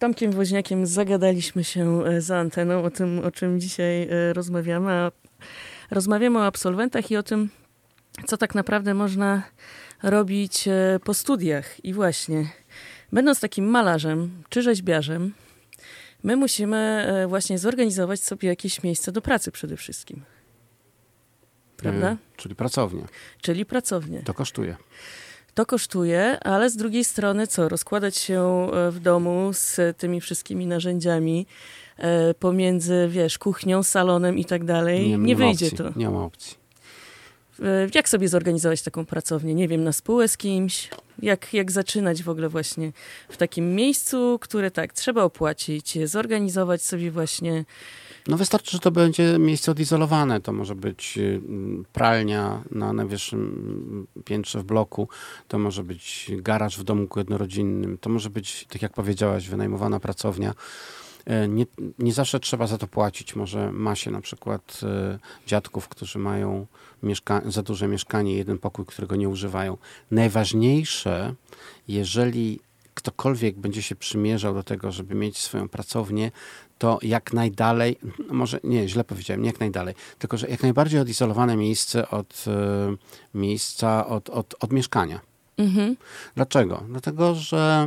Tomkiem Woźniakiem zagadaliśmy się za anteną o tym, o czym dzisiaj rozmawiamy. Rozmawiamy o absolwentach i o tym, co tak naprawdę można robić po studiach. I właśnie, będąc takim malarzem czy rzeźbiarzem, my musimy właśnie zorganizować sobie jakieś miejsce do pracy przede wszystkim. Prawda? Czyli pracownię. Czyli pracownię. To kosztuje. To kosztuje, ale z drugiej strony co? Rozkładać się w domu z tymi wszystkimi narzędziami pomiędzy, kuchnią, salonem i tak dalej. Nie wyjdzie opcji, to. Nie ma opcji. Jak sobie zorganizować taką pracownię? Nie wiem, na spółę z kimś? Jak zaczynać w ogóle właśnie w takim miejscu, które tak, trzeba opłacić, zorganizować sobie właśnie. No wystarczy, że to będzie miejsce odizolowane. To może być pralnia na najwyższym piętrze w bloku. To może być garaż w domku jednorodzinnym. To może być, tak jak powiedziałaś, wynajmowana pracownia. Nie zawsze trzeba za to płacić. Może ma się na przykład dziadków, którzy mają za duże mieszkanie, jeden pokój, którego nie używają. Najważniejsze, jeżeli ktokolwiek będzie się przymierzał do tego, żeby mieć swoją pracownię, to jak najdalej, może nie, źle powiedziałem, nie jak najdalej, tylko że jak najbardziej odizolowane miejsce od miejsca, od mieszkania. Mhm. Dlaczego? Dlatego, że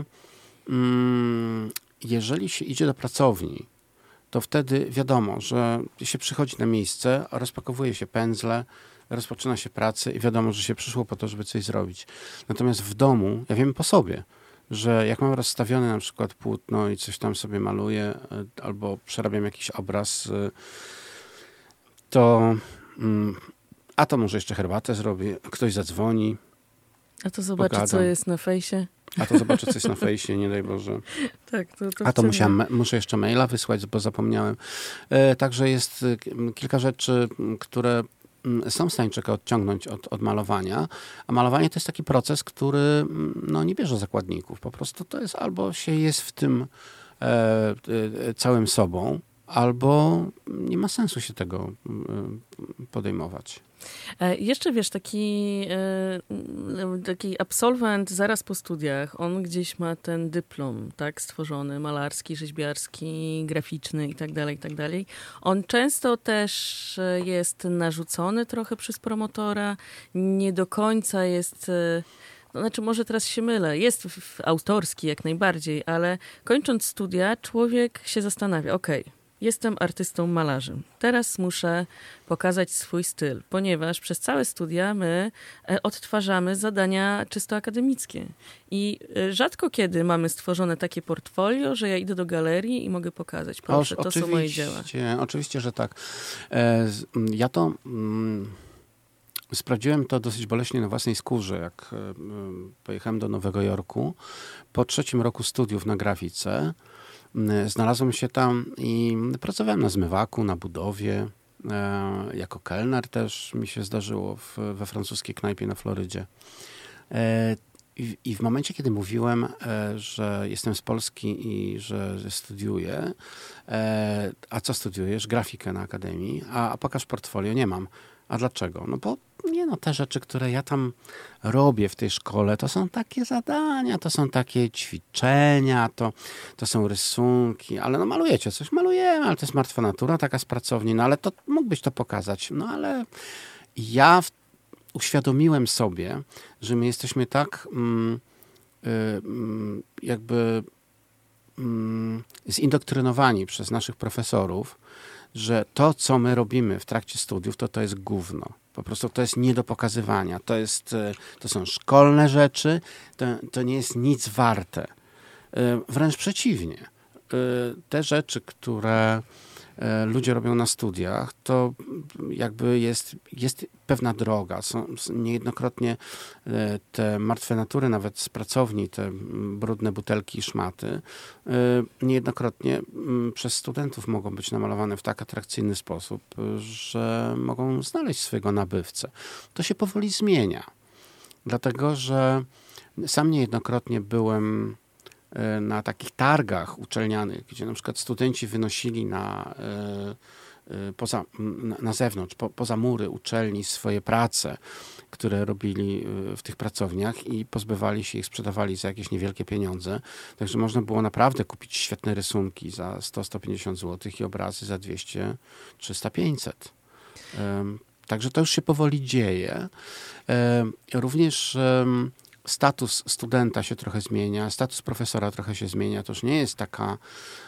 jeżeli się idzie do pracowni, to wtedy wiadomo, że się przychodzi na miejsce, rozpakowuje się pędzle, rozpoczyna się pracę i wiadomo, że się przyszło po to, żeby coś zrobić. Natomiast w domu, ja wiem po sobie, że jak mam rozstawione na przykład płótno i coś tam sobie maluję albo przerabiam jakiś obraz, to to może jeszcze herbatę zrobię, ktoś zadzwoni. A to zobaczy, co jest na fejsie. A to zobaczę, co jest na fejsie, nie daj Boże. Tak, muszę jeszcze maila wysłać, bo zapomniałem. Także jest kilka rzeczy, które są w stanie człowieka odciągnąć od malowania, a malowanie to jest taki proces, który nie bierze zakładników. Po prostu to jest albo się jest w tym całym sobą, albo nie ma sensu się tego podejmować. Jeszcze taki absolwent zaraz po studiach, on gdzieś ma ten dyplom, tak, stworzony, malarski, rzeźbiarski, graficzny i tak dalej. On często też jest narzucony trochę przez promotora, nie do końca jest... może teraz się mylę, jest autorski jak najbardziej, ale kończąc studia człowiek się zastanawia, jestem artystą, malarzem. Teraz muszę pokazać swój styl, ponieważ przez całe studia my odtwarzamy zadania czysto akademickie. I rzadko kiedy mamy stworzone takie portfolio, że ja idę do galerii i mogę pokazać, proszę, to są moje dzieła. Oczywiście, że tak. Ja to... Sprawdziłem to dosyć boleśnie na własnej skórze, jak pojechałem do Nowego Jorku. Po 3 roku studiów na grafice znalazłem się tam i pracowałem na zmywaku, na budowie. Jako kelner też mi się zdarzyło we francuskiej knajpie na Florydzie. I w momencie, kiedy mówiłem, że jestem z Polski i że studiuję, a co studiujesz? Grafikę na akademii, a pokaż portfolio, nie mam. A dlaczego? Bo te rzeczy, które ja tam robię w tej szkole, to są takie zadania, to są takie ćwiczenia, to są rysunki, ale malujecie coś, malujemy, ale to jest martwa natura, taka z pracowni, ale to mógłbyś to pokazać. Ale ja uświadomiłem sobie, że my jesteśmy tak zindoktrynowani przez naszych profesorów, że to, co my robimy w trakcie studiów, to jest gówno. Po prostu to jest nie do pokazywania. To są szkolne rzeczy, to nie jest nic warte. Wręcz przeciwnie. Te rzeczy, które ludzie robią na studiach, to jakby jest pewna droga. Są niejednokrotnie te martwe natury, nawet z pracowni, te brudne butelki i szmaty, niejednokrotnie przez studentów mogą być namalowane w tak atrakcyjny sposób, że mogą znaleźć swojego nabywcę. To się powoli zmienia. Dlatego, że sam niejednokrotnie byłem na takich targach uczelnianych, gdzie na przykład studenci wynosili na zewnątrz, poza mury uczelni swoje prace, które robili w tych pracowniach i pozbywali się ich, sprzedawali za jakieś niewielkie pieniądze. Także można było naprawdę kupić świetne rysunki za 100-150 zł i obrazy za 200, 300, 500. Także to już się powoli dzieje. Również status studenta się trochę zmienia, status profesora trochę się zmienia. To już nie jest taka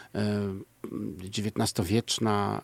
XIX-wieczna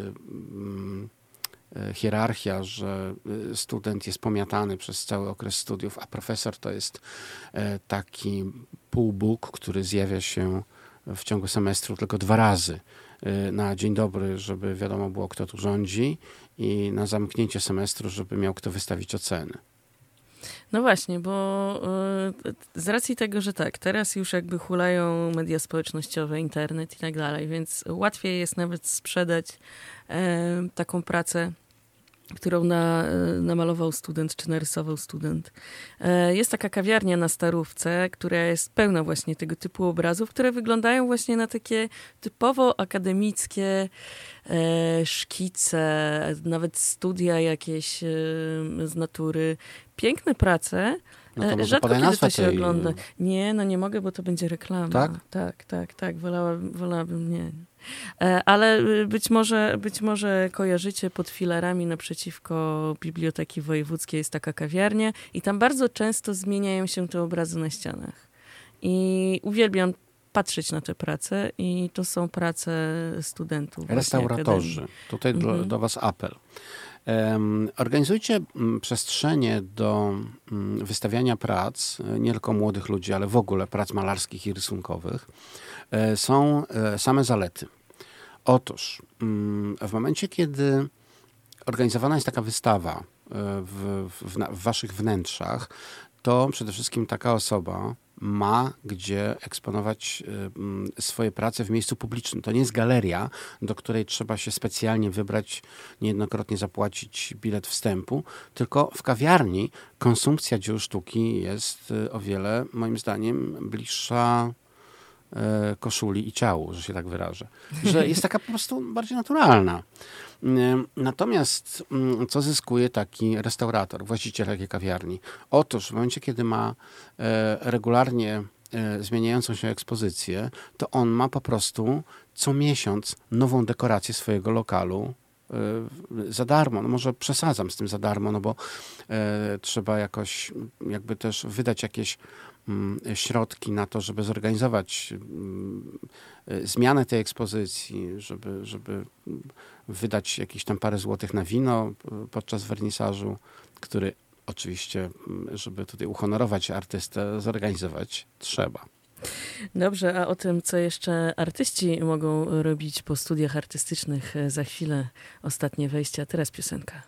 hierarchia, że student jest pomiatany przez cały okres studiów, a profesor to jest taki półbóg, który zjawia się w ciągu semestru tylko 2 razy. Na dzień dobry, żeby wiadomo było, kto tu rządzi, i na zamknięcie semestru, żeby miał kto wystawić oceny. No właśnie, bo z racji tego, że tak, teraz już jakby hulają media społecznościowe, internet i tak dalej, więc łatwiej jest nawet sprzedać taką pracę, którą namalował student, czy narysował student. Jest taka kawiarnia na Starówce, która jest pełna właśnie tego typu obrazów, które wyglądają właśnie na takie typowo akademickie szkice, nawet studia jakieś z natury. Piękne prace. No to może rzadko podaj kiedy nazwę to się tej... ogląda. Nie, no nie mogę, bo to będzie reklama. Tak? Tak. Wolałabym nie. Ale być może kojarzycie, pod filarami naprzeciwko Biblioteki Wojewódzkiej jest taka kawiarnia i tam bardzo często zmieniają się te obrazy na ścianach. I uwielbiam patrzeć na te prace i to są prace studentów. Restauratorzy. Tutaj do was apel. Organizujcie przestrzenie do wystawiania prac, nie tylko młodych ludzi, ale w ogóle prac malarskich i rysunkowych. Są same zalety. Otóż w momencie, kiedy organizowana jest taka wystawa w waszych wnętrzach, to przede wszystkim taka osoba ma gdzie eksponować swoje prace w miejscu publicznym. To nie jest galeria, do której trzeba się specjalnie wybrać, niejednokrotnie zapłacić bilet wstępu, tylko w kawiarni konsumpcja dzieł sztuki jest o wiele, moim zdaniem, bliższa koszuli i ciału, że się tak wyrażę. Że jest taka po prostu bardziej naturalna. Natomiast co zyskuje taki restaurator, właściciel takiej kawiarni? Otóż w momencie, kiedy ma regularnie zmieniającą się ekspozycję, to on ma po prostu co miesiąc nową dekorację swojego lokalu za darmo. No może przesadzam z tym za darmo, no bo trzeba jakoś jakby też wydać jakieś środki na to, żeby zorganizować zmianę tej ekspozycji, żeby wydać jakieś tam parę złotych na wino podczas wernisażu, który oczywiście, żeby tutaj uhonorować artystę, zorganizować trzeba. Dobrze, a o tym, co jeszcze artyści mogą robić po studiach artystycznych, za chwilę ostatnie wejście, a teraz piosenka.